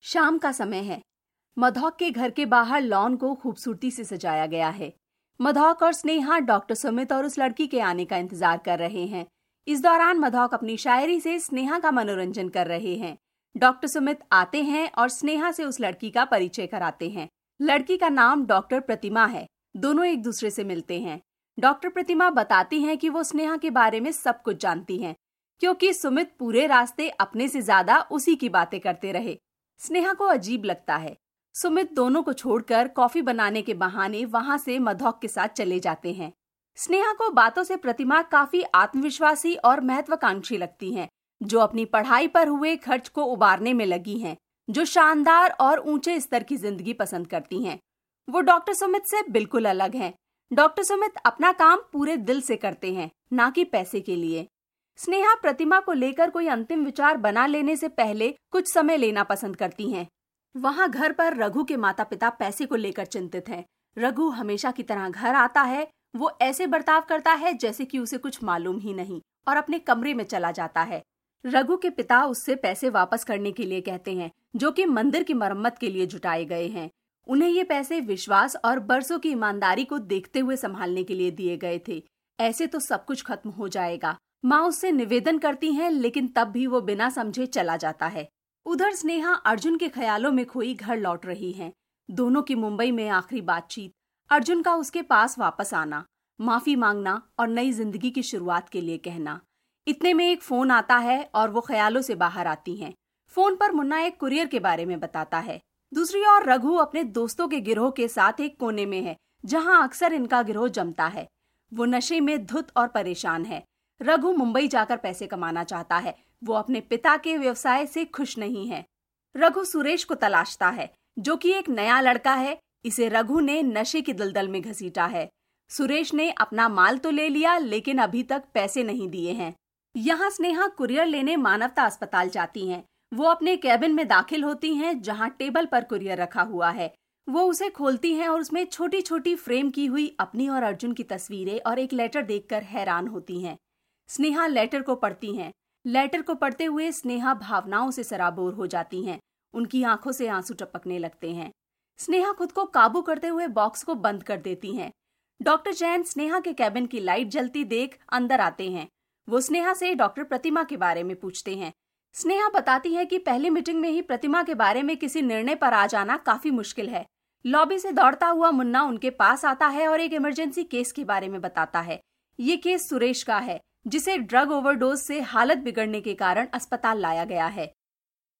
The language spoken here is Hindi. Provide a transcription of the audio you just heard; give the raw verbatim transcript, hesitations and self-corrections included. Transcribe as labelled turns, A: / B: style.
A: शाम का समय है। मधौक के घर के बाहर लॉन को खूबसूरती से सजाया गया है। मधौक और स्नेहा डॉक्टर सुमित और उस लड़की के आने का इंतजार कर रहे हैं। इस दौरान मधौक अपनी शायरी से स्नेहा का मनोरंजन कर रहे हैं। डॉक्टर सुमित आते हैं और स्नेहा से उस लड़की का परिचय कराते हैं। लड़की का नाम डॉक्टर प्रतिमा है। दोनों एक दूसरे से मिलते हैं। डॉक्टर प्रतिमा बताती हैं कि वो स्नेहा के बारे में सब कुछ जानती हैं, क्योंकि सुमित पूरे रास्ते अपने से ज्यादा उसी की बातें करते रहे। स्नेहा को अजीब लगता है। सुमित दोनों को छोड़कर कॉफी बनाने के बहाने वहां से मधौक के साथ चले जाते हैं। स्नेहा को बातों से प्रतिमा काफी आत्मविश्वासी और महत्वाकांक्षी लगती हैं, जो अपनी पढ़ाई पर हुए खर्च को उबारने में लगी हैं, जो शानदार और ऊंचे स्तर की जिंदगी पसंद करती हैं। वो डॉक्टर सुमित से बिल्कुल अलग हैं। डॉक्टर सुमित अपना काम पूरे दिल से करते हैं, ना कि पैसे के लिए। स्नेहा प्रतिमा को लेकर कोई अंतिम विचार बना लेने से पहले कुछ समय लेना पसंद करती हैं। वहां घर पर रघु के माता पिता पैसे को लेकर चिंतित हैं। रघु हमेशा की तरह घर आता है। वो ऐसे बर्ताव करता है जैसे कि उसे कुछ मालूम ही नहीं और अपने कमरे में चला जाता है। रघु के पिता उससे पैसे वापस करने के लिए कहते हैं, जो कि मंदिर की मरम्मत के लिए जुटाए गए हैं। उन्हें ये पैसे विश्वास और बरसों की ईमानदारी को देखते हुए संभालने के लिए दिए गए थे। ऐसे तो सब कुछ खत्म हो जाएगा। माँ उससे निवेदन करती हैं, लेकिन तब भी वो बिना समझे चला जाता है। उधर स्नेहा अर्जुन के ख्यालों में खोई घर लौट रही हैं। दोनों की मुंबई में आखिरी बातचीत, अर्जुन का उसके पास वापस आना, माफी मांगना और नई जिंदगी की शुरुआत के लिए कहना। इतने में एक फोन आता है और वो ख्यालों से बाहर आती हैं। फोन पर मुन्ना एक कुरियर के बारे में बताता है। दूसरी ओर रघु अपने दोस्तों के गिरोह के साथ एक कोने में है, जहां अक्सर इनका गिरोह जमता है। वो नशे में धुत और परेशान है। रघु मुंबई जाकर पैसे कमाना चाहता है। वो अपने पिता के व्यवसाय से खुश नहीं है। रघु सुरेश को तलाशता है, जो कि एक नया लड़का है। इसे रघु ने नशे की दलदल में घसीटा है। सुरेश ने अपना माल तो ले लिया, लेकिन अभी तक पैसे नहीं दिए हैं। यहाँ स्नेहा कुरियर लेने मानवता अस्पताल जाती हैं। वो अपने कैबिन में दाखिल होती हैं, जहाँ टेबल पर कुरियर रखा हुआ है। वो उसे खोलती हैं और उसमें छोटी छोटी फ्रेम की हुई अपनी और अर्जुन की तस्वीरें और एक लेटर देखकर हैरान होती हैं। स्नेहा लेटर को पढ़ती हैं। लेटर को पढ़ते हुए स्नेहा भावनाओं से सराबोर हो जाती हैं। उनकी आंखों से आंसू टपकने लगते हैं। स्नेहा खुद को काबू करते हुए बॉक्स को बंद कर देती हैं। डॉक्टर जैन स्नेहा के कैबिन की लाइट जलती देख अंदर आते हैं। वो स्नेहा से डॉक्टर प्रतिमा के बारे में पूछते हैं। स्नेहा बताती है कि पहली मीटिंग में ही प्रतिमा के बारे में किसी निर्णय पर आ जाना काफी मुश्किल है। लॉबी से दौड़ता हुआ मुन्ना उनके पास आता है और एक इमरजेंसी केस के बारे में बताता है। ये केस सुरेश का है, जिसे ड्रग ओवरडोज से हालत बिगड़ने के कारण अस्पताल लाया गया है।